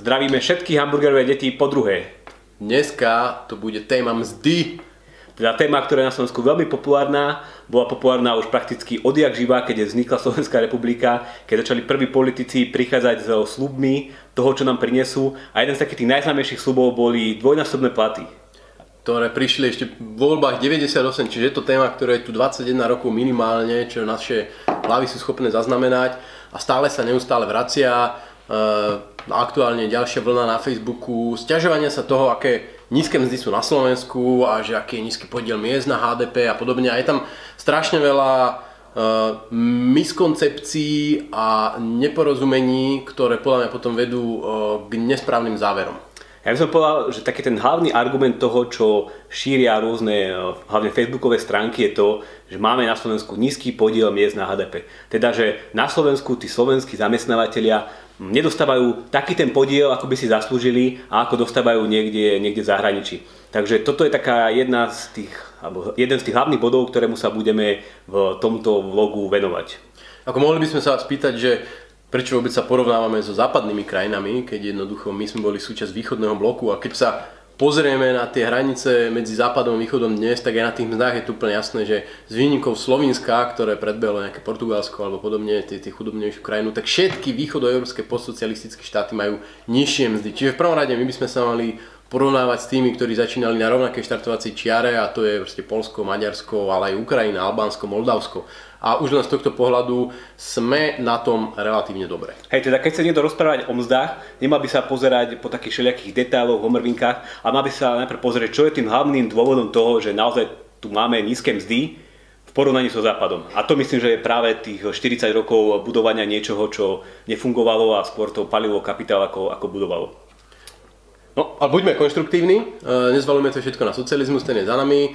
Zdravíme všetky hamburgerové deti po druhé. Dneska to bude téma mzdy. Teda téma, ktorá je na Slovensku veľmi populárna, bola populárna už prakticky odjak živá, keď vznikla Slovenská republika, keď začali prví politici prichádzať so sľubmi toho, čo nám prinesú. A jeden z takých tých najznámejších sľubov boli dvojnásobné platy, Ktoré prišli ešte v voľbách 98, čiže je to téma, ktorá je tu 21 rokov minimálne, čo naše hlavy sú schopné zaznamenať a stále sa neustále vracia. Aktuálne ďalšia vlna na Facebooku, sťažovania sa toho, aké nízke mzdy sú na Slovensku a že aký je nízky podiel miest na HDP a podobne. A je tam strašne veľa miskoncepcií a neporozumení, ktoré podľa mňa potom vedú k nesprávnym záverom. Ja by som povedal, že taký ten hlavný argument toho, čo šíria rôzne, hlavne facebookové stránky, je to, že máme na Slovensku nízky podiel miest na HDP. Teda, že na Slovensku tí slovenskí zamestnávateľia nedostávajú taký ten podiel, ako by si zaslúžili a ako dostávajú niekde v zahraničí. Takže toto je taká jeden z tých hlavných bodov, ktorému sa budeme v tomto vlogu venovať. Ako mohli by sme sa spýtať, že prečo vôbec sa porovnávame so západnými krajinami, keď jednoducho my sme boli súčasť východného bloku a keď sa pozrieme na tie hranice medzi západom a východom dnes, tak aj na tých mzdách je tu úplne jasné, že z výnimkou Slovinska, ktoré predbehlo nejaké Portugalsko alebo podobne, tie chudobnejšiu krajinu, tak všetky východoeurópske postsocialistické štáty majú nižšie mzdy. Čiže v prvom rade my by sme sa mali porovnávať s tými, ktorí začínali na rovnakej štartovacej čiare, a to je proste Poľsko, Maďarsko, ale aj Ukrajina, Albánsko, Moldavsko. A už len z tohto pohľadu sme na tom relatívne dobre. Hej, teda keď sa niekto rozprávať o mzdách, nemal by sa pozerať po takých všelijakých detailoch, homrvinkách, ale mal by sa najprv pozrieť, čo je tým hlavným dôvodom toho, že naozaj tu máme nízke mzdy v porovnaní so Západom. A to myslím, že je práve tých 40 rokov budovania niečoho, čo nefungovalo a skôr to palilo kapitál ako budovalo. No, ale buďme konštruktívni, nezvalujme to všetko na socializmus, ten je za nami.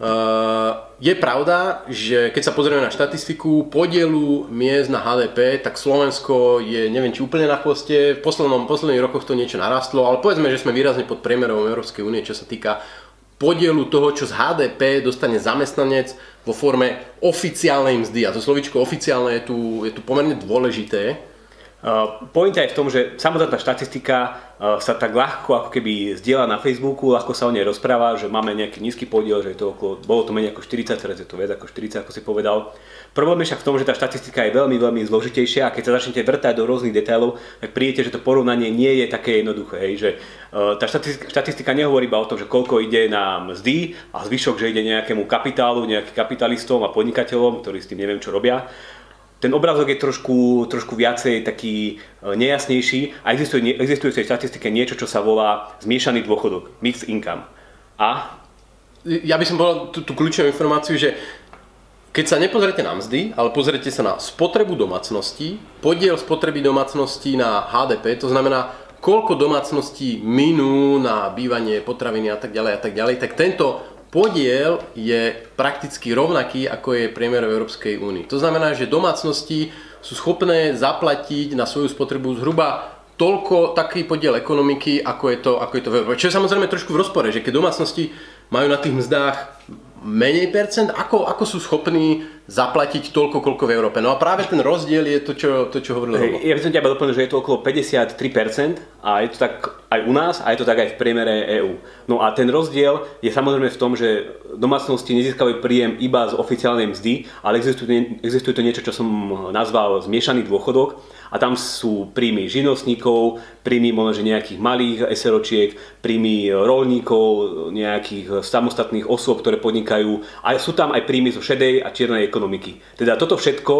Je pravda, že keď sa pozrieme na štatistiku podielu miest na HDP, tak Slovensko je, neviem či úplne na chvoste, v posledných rokoch to niečo narastlo, ale povedzme, že sme výrazne pod priemerom Európskej únie, čo sa týka podielu toho, čo z HDP dostane zamestnanec vo forme oficiálnej mzdy. A to slovíčko oficiálne je tu pomerne dôležité. Pointa je v tom, že samotná štatistika sa tak ľahko ako keby zdieľa na Facebooku, ľahko sa o nej rozpráva, že máme nejaký nízky podiel, že je to bolo to menej ako 40, teraz je to viac ako 40, ako si povedal. Problém je však v tom, že tá štatistika je veľmi, veľmi zložitejšia a keď sa začnete vrtať do rôznych detailov, tak prídete, že to porovnanie nie je také jednoduché. Hej, že tá štatistika nehovorí iba o tom, že koľko ide na mzdy a zvyšok, že ide nejakému kapitálu, nejakým kapitalistom a podnikateľom, ktorí s tým neviem čo robia. Ten obrázok je trošku viacej taký nejasnejší a existuje v tej štatistike niečo, čo sa volá zmiešaný dôchodok, mixed income. A? Ja by som povedal tú kľúčovú informáciu, že keď sa nepozriete na mzdy, ale pozriete sa na spotrebu domácností, podiel spotreby domácností na HDP, to znamená, koľko domácností minú na bývanie, potraviny a tak ďalej, tak tento podiel je prakticky rovnaký, ako je priemer v Európskej únii. To znamená, že domácnosti sú schopné zaplatiť na svoju spotrebu zhruba taký podiel ekonomiky, ako je to v Európe. Čo je samozrejme trošku v rozpore, že keď domácnosti majú na tých mzdách menej percent, ako sú schopní zaplatiť toľko, koľko v Európe. No a práve ten rozdiel je to, čo hovoril Robo. Ja by som ťa doplnil, že je to okolo 53% a je to tak aj u nás a je to tak aj v priemere EÚ. No a ten rozdiel je samozrejme v tom, že domácnosti nezískajú príjem iba z oficiálnej mzdy, ale existuje to niečo, čo som nazval zmiešaný dôchodok a tam sú príjmy živnostníkov, príjmy možno nejakých malých eseročiek, príjmy roľníkov, nejakých samostatných osôb, ktoré podnikajú a sú tam aj príjmy zo šedej a čiernej ekonomiky. Teda toto všetko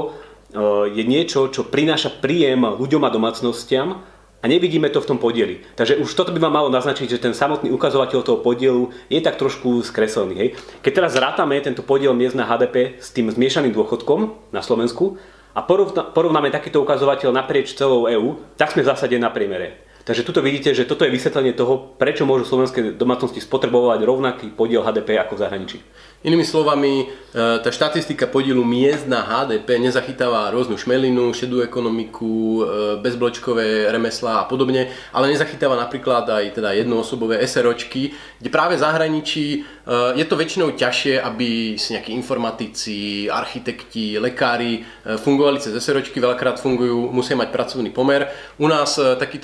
je niečo, čo prináša príjem ľuďom a domácnostiam a nevidíme to v tom podieli. Takže už toto by vám malo naznačiť, že ten samotný ukazovateľ toho podielu je tak trošku skreslený. Hej. Keď teraz zrátame tento podiel miest na HDP s tým zmiešaným dôchodkom na Slovensku a porovnáme takýto ukazovateľ naprieč celou EÚ, tak sme v zásade na priemere. Takže tuto vidíte, že toto je vysvetlenie toho, prečo môžu slovenské domácnosti spotrebovať rovnaký podiel HDP ako v zahraničí. Inými slovami, tá štatistika podielu miest na HDP nezachytáva rôznu šmelinu, šedú ekonomiku, bezbločkové remeslá a podobne, ale nezachytáva napríklad aj teda jednoosobové SROčky, kde práve v zahraničí je to väčšinou ťažšie, aby si nejakí informatici, architekti, lekári fungovali cez SROčky, veľakrát musia mať pracovný pomer. U nás takíto ľudia si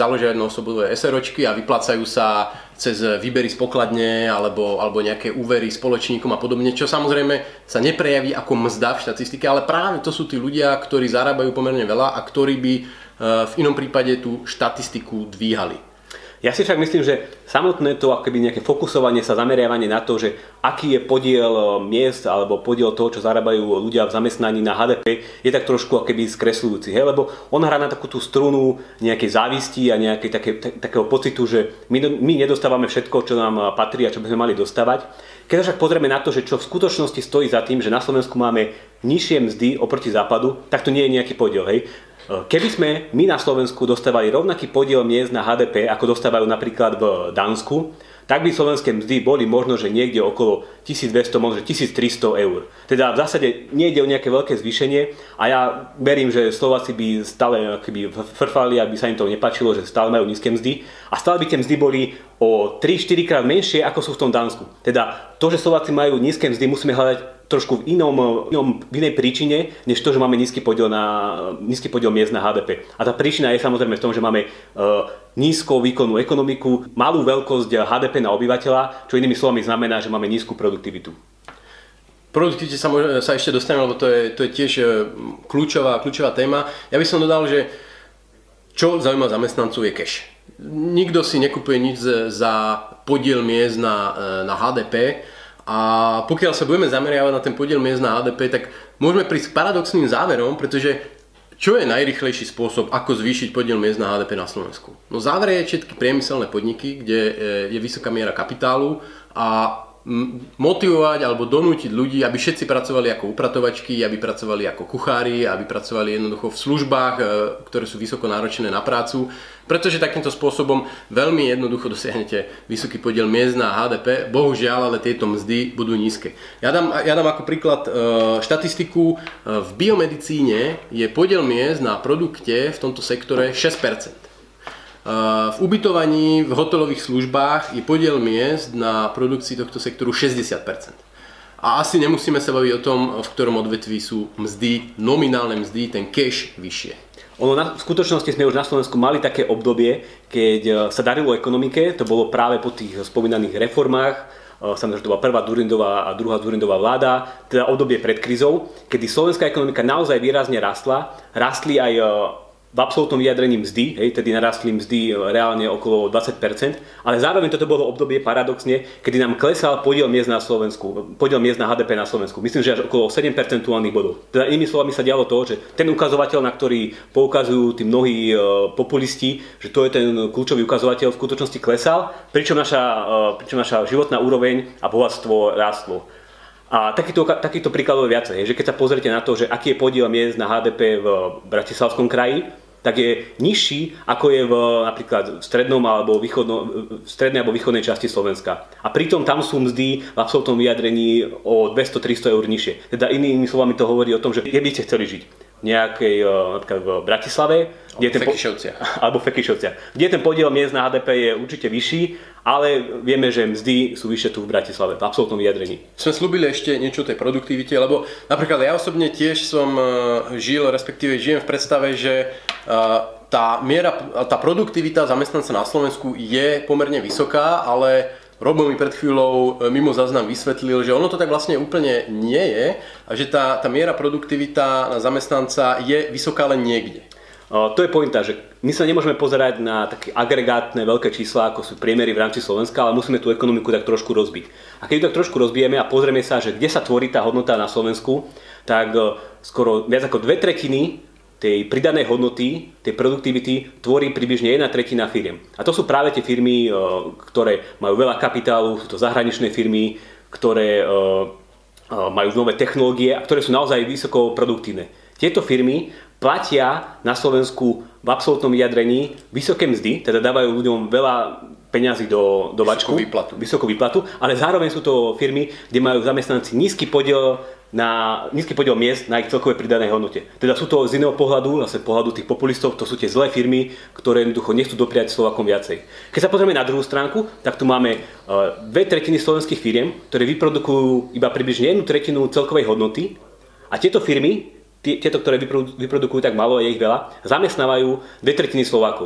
založia jednoosobové SROčky a vyplácajú sa cez výbery z pokladne alebo nejaké úvery spoločníkom a podobne, čo samozrejme sa neprejaví ako mzda v štatistike, ale práve to sú tí ľudia, ktorí zarábajú pomerne veľa a ktorí by v inom prípade tú štatistiku dvíhali. Ja si však myslím, že samotné to akoby nejaké fokusovanie sa, zameriavanie na to, že aký je podiel miest alebo podiel toho, čo zarábajú ľudia v zamestnaní na HDP, je tak trošku akoby skresľujúci. Lebo on hrá na takú tú strunu nejakej závisti a takého pocitu, že my nedostávame všetko, čo nám patrí a čo by sme mali dostávať. Keď sa však pozrieme na to, že čo v skutočnosti stojí za tým, že na Slovensku máme nižšie mzdy oproti západu, tak to nie je nejaký podiel. Keby sme my na Slovensku dostávali rovnaký podiel miest na HDP, ako dostávajú napríklad v Dánsku, tak by slovenské mzdy boli možno, že niekde okolo 1200, možno 1300 eur. Teda v zásade nejde o nejaké veľké zvýšenie a ja verím, že Slováci by stále frfali, aby sa im to nepáčilo, že stále majú nízke mzdy a stále by tie mzdy boli o 3-4 krát menšie, ako sú v tom Dánsku. Teda to, že Slováci majú nízke mzdy, musíme hľadať trošku v inej príčine, než to, že máme nízky podiel miest na HDP. A tá príčina je samozrejme v tom, že máme nízko výkonnú ekonomiku, malú veľkosť HDP na obyvateľa, čo inými slovami znamená, že máme nízku produktivitu. Produktivite sa ešte dostaneme, lebo to je tiež kľúčová téma. Ja by som dodal, že čo zaujíma zamestnancov je cash. Nikto si nekupuje nič za podiel miest na HDP. A pokiaľ sa budeme zameriavať na ten podiel miest na HDP, tak môžeme prísť k paradoxným záverom, pretože čo je najrýchlejší spôsob, ako zvýšiť podiel miest na HDP na Slovensku? No záver je všetky priemyselné podniky, kde je vysoká miera kapitálu a motivovať alebo donútiť ľudí, aby všetci pracovali ako upratovačky, aby pracovali ako kuchári, aby pracovali jednoducho v službách, ktoré sú vysoko náročné na prácu, pretože takýmto spôsobom veľmi jednoducho dosiahnete vysoký podiel miest na HDP. Bohužiaľ, ale tieto mzdy budú nízke. Ja dám ako príklad štatistiku. V biomedicíne je podiel miest na produkte v tomto sektore 6%. V ubytovaní, v hotelových službách je podiel miest na produkcii tohto sektoru 60%. A asi nemusíme sa baviť o tom, v ktorom odvetví sú mzdy, nominálne mzdy, ten cash vyššie. V skutočnosti sme už na Slovensku mali také obdobie, keď sa darilo ekonomike, to bolo práve po tých spomínaných reformách, samozrejme, že to bola prvá Dzurindová a druhá Dzurindová vláda, teda obdobie pred krízou, kedy slovenská ekonomika naozaj výrazne rastli aj v absolútnom vyjadrení mzdy, tedy narastli mzdy reálne okolo 20%, ale zároveň toto bolo obdobie paradoxne, kedy nám klesal podiel miest na Slovensku, podiel miest na HDP na Slovensku. Myslím, že až okolo 7 percentuálnych bodov. Teda inými slovami sa dialo to, že ten ukazovateľ, na ktorý poukazujú tí mnohí populisti, že to je ten kľúčový ukazovateľ, v skutočnosti klesal, pričom naša životná úroveň a bohatstvo rástlo. A takýchto príkladov je viacej, že keď sa pozrite na to, že aký je podiel miest na HDP v Bratislavskom kraji, tak je nižší, ako je napríklad v strednej alebo východnej časti Slovenska. A pritom tam sú mzdy v absolútnom vyjadrení o 200-300 eur nižšie. Teda inými slovami to hovorí o tom, že kde by ste chceli žiť. Napríklad v Bratislave, alebo v Fekyšovciach, kde ten podiel miest na HDP je určite vyšší, ale vieme, že mzdy sú vyššie tu v Bratislave, v absolútnom vyjadrení. Sme slúbili ešte niečo o tej produktivite, lebo napríklad ja osobne tiež som žijem v predstave, že tá produktivita zamestnanca na Slovensku je pomerne vysoká, ale Robo mi pred chvíľou mimo záznam vysvetlil, že ono to tak vlastne úplne nie je a že tá miera produktivita na zamestnanca je vysoká len niekde. To je pointa, že my sa nemôžeme pozerať na také agregátne veľké čísla, ako sú priemery v rámci Slovenska, ale musíme tú ekonomiku tak trošku rozbiť. A keď ju tak trošku rozbijeme a pozrieme sa, že kde sa tvorí tá hodnota na Slovensku, tak skoro viac ako 2/3 tej pridanej hodnoty, tej produktivity tvorí približne 1/3 firiem. A to sú práve tie firmy, ktoré majú veľa kapitálu, sú to zahraničné firmy, ktoré majú nové technológie a ktoré sú naozaj vysoko produktívne. Tieto firmy platia na Slovensku v absolútnom vyjadrení vysoké mzdy, teda dávajú ľuďom veľa peňazí do vačku, vysokú výplatu, ale zároveň sú to firmy, kde majú zamestnanci nízky podiel miest na ich celkovej pridanej hodnote. Teda sú to z iného pohľadu, zase pohľadu tých populistov, to sú tie zlé firmy, ktoré jednoducho nechcú dopriať Slovákom viacej. Keď sa pozrieme na druhú stránku, tak tu máme 2/3 slovenských firiem, ktoré vyprodukujú iba približne 1/3 celkovej hodnoty a tieto firmy, ktoré vyprodukujú tak málo, je ich veľa, zamestnávajú 2/3 Slovákov. A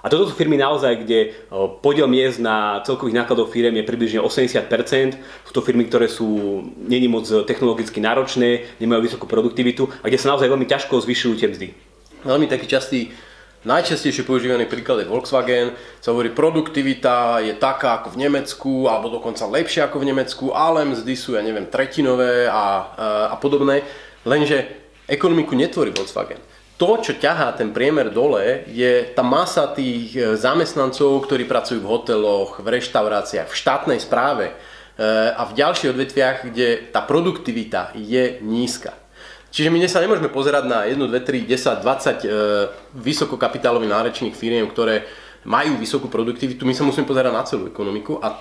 A toto sú firmy naozaj, kde podiel miest na celkových nákladov firiem je približne 80%. Sú to firmy, ktoré sú není moc technologicky náročné, nemajú vysokú produktivitu a kde sa naozaj veľmi ťažko zvyšujú tie mzdy. Veľmi taký najčastejšie používaný príklad je Volkswagen. Sa hovorí, produktivita je taká ako v Nemecku, alebo dokonca lepšia ako v Nemecku, ale mzdy sú, ja neviem, tretinové a podobné. Lenže ekonomiku netvorí Volkswagen. To, čo ťahá ten priemer dole, je tá masa tých zamestnancov, ktorí pracujú v hoteloch, v reštauráciách, v štátnej správe a v ďalších odvetviach, kde tá produktivita je nízka. Čiže my sa nemôžeme pozerať na 1, 2, 3, 10, 20 vysokokapitálových náročných firiem, ktoré majú vysokú produktivitu. My sa musíme pozerať na celú ekonomiku a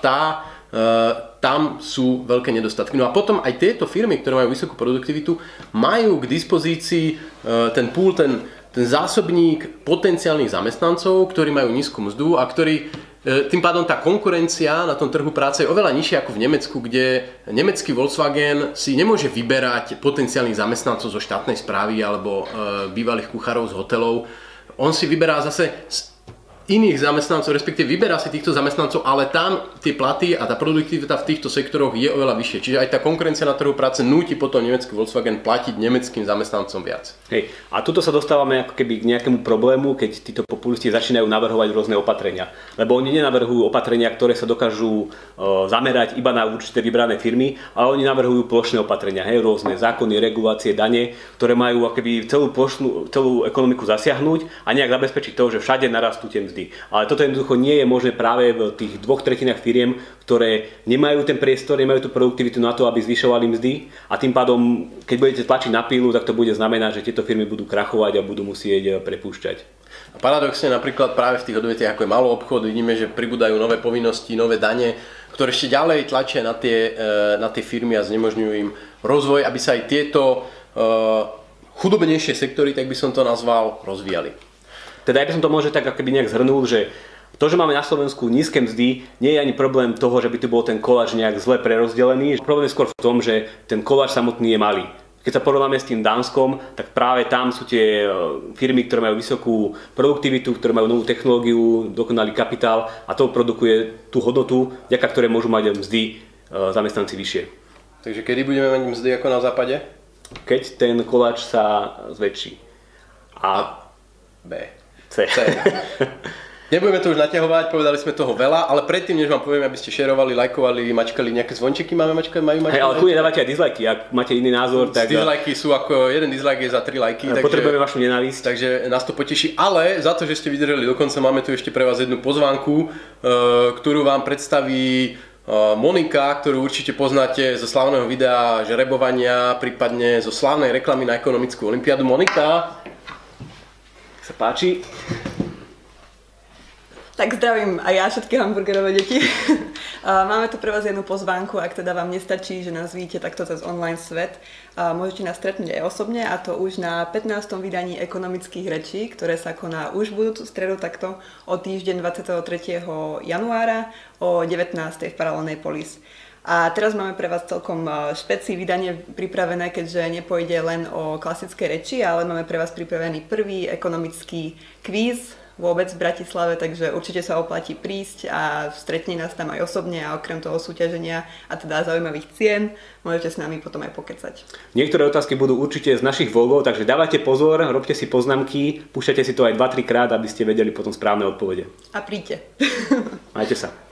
tam sú veľké nedostatky. No a potom aj tieto firmy, ktoré majú vysokú produktivitu, majú k dispozícii ten pool, ten zásobník potenciálnych zamestnancov, ktorí majú nízku mzdu a ktorí tým pádom tá konkurencia na tom trhu práce je oveľa nižšia ako v Nemecku, kde nemecký Volkswagen si nemôže vyberať potenciálnych zamestnancov zo štátnej správy alebo bývalých kuchárov z hotelov. On si vyberá zase iných zamestnancov, respektíve vyberá si týchto zamestnancov, ale tam tie platy a tá produktivita v týchto sektoroch je oveľa vyššie. Čiže aj tá konkurencia na trhu práce núti potom nemecký Volkswagen platiť nemeckým zamestnancom viac. Hej. A tuto sa dostávame ako keby k nejakému problému, keď títo populisti začínajú navrhovať rôzne opatrenia. Lebo oni nenavrhujú opatrenia, ktoré sa dokážu zamerať iba na určité vybrané firmy, ale oni navrhujú plošné opatrenia, hej, rôzne zákony, regulácie, dane, ktoré majú akoby celú ekonomiku zasiahnuť a nejak zabezpečiť to, že všade narastú tie mzdy. Ale toto jednoducho nie je možné práve v tých 2/3 firiem, ktoré nemajú ten priestor, nemajú tú produktivitu na to, aby zvyšovali mzdy a tým pádom, keď budete tlačiť na pílu, tak to bude znamenať, že tieto firmy budú krachovať a budú musieť prepúšťať. A paradoxne napríklad práve v tých odvetviach, ako je malý obchod, vidíme, že pribúdajú nové povinnosti, nové dane, ktoré ešte ďalej tlačia na tie firmy a znemožňujú im rozvoj, aby sa aj tieto chudobnejšie sektory, tak by som to nazval, rozvíjali. Teda ja by som to možno tak akoby nejak zhrnul, že to, že máme na Slovensku nízke mzdy, nie je ani problém toho, že by tu bol ten koláč nejak zle prerozdelený. Problém je skôr v tom, že ten koláč samotný je malý. Keď sa porovnáme s tým Dánskom, tak práve tam sú tie firmy, ktoré majú vysokú produktivitu, ktoré majú novú technológiu, dokonalý kapitál a to produkuje tú hodnotu, vďaka ktorej môžu mať mzdy zamestnanci vyššie. Takže kedy budeme mať mzdy ako na západe? Keď ten koláč sa zväčší. A B. C. Nebudeme to už naťahovať, povedali sme toho veľa, ale predtým, než vám poviem, aby ste šerovali, lajkovali, mačkali nejaké zvončeky, majú mačkať? Hej, ale kľudne dávate aj dislajky, ak máte iný názor, tak... Dislajky sú ako, jeden dislike je za 3 lajky, potrebujeme vašu nenávisť. Takže nás to poteší, ale za to, že ste vydržali dokonca, máme tu ešte pre vás jednu pozvánku, ktorú vám predstaví Monika, ktorú určite poznáte zo slávneho videa žrebovania, prípadne zo slávnej reklamy na ekonomickú olympiádu. Monika, sa páči. Tak zdravím aj ja všetky hamburgerové deti. Máme tu pre vás jednu pozvánku, ak teda vám nestačí, že nás vidíte takto cez online svet. Môžete nás stretnúť aj osobne a to už na 15. vydaní ekonomických rečí, ktoré sa koná už budúcu stredu takto o týždeň 23. januára o 19. v Paralelnej Polis. A teraz máme pre vás celkom špeci vydanie pripravené, keďže nepôjde len o klasické reči, ale máme pre vás pripravený prvý ekonomický kvíz vôbec v Bratislave, takže určite sa oplatí prísť a stretne nás tam aj osobne a okrem toho súťaženia a teda zaujímavých cien môžete s nami potom aj pokecať. Niektoré otázky budú určite z našich vlogov, takže dávajte pozor, robte si poznámky, púšťajte si to aj 2-3 krát, aby ste vedeli potom správne odpovede. A príďte. Majte sa.